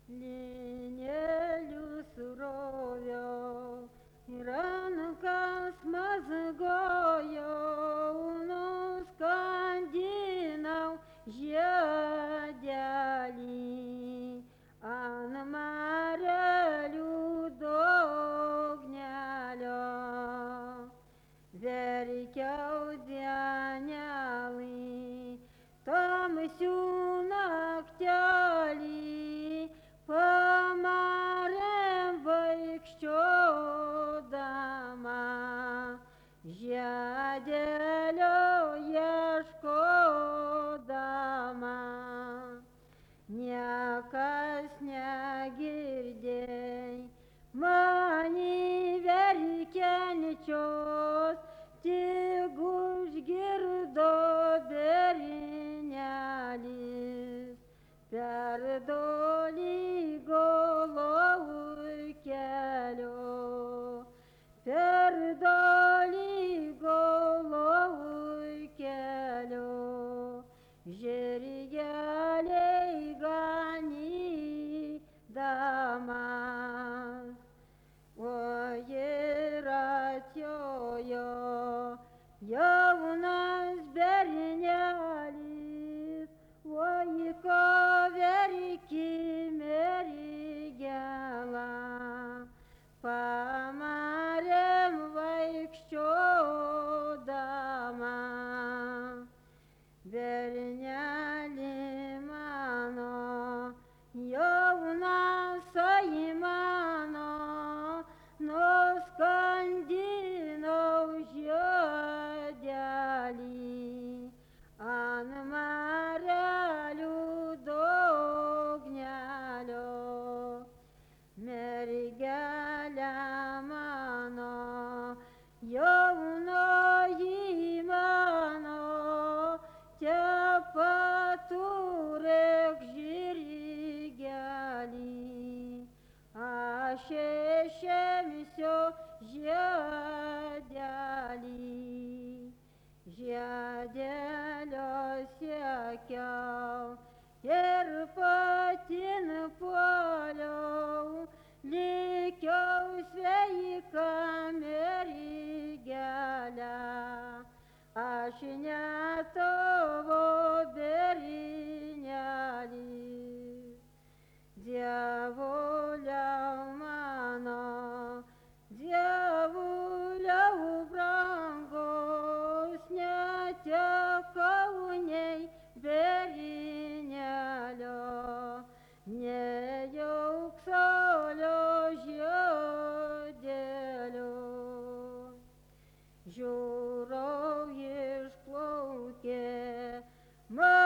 Linelių suroviau, rankas mazgojau, nuskandinau žiedelį ant marelių dugnelio. Verkiau dienelį, tamsių naktelį, pamarėm vaikščiodama, žiedelio ieškodama. Niekas negirdėjo mani verkiančios, tik užgirdo bernelis per dolygo laukelio, per dolygo laukelio, žirgeliai ganydamas. O ir atjojo jaunas bernelis, oi ko verki mergela, pamarėm vaikščiodama. Berneli mano, jaunas mano, nuskandinau žiedelį ant marelių dugnelio. Mergelė mano, jaunoji mano, te paturėk žirgelį, aš išimsiu žiedelį. Žiedelio siekiau ir patin puoliau, likiau sveika mergelė, aš ne tavo bernelis. Dievuliau mano, dievuliau brangus, netekau nei bernelio, nei auksolio žiedelio. Žiūrau išplaukė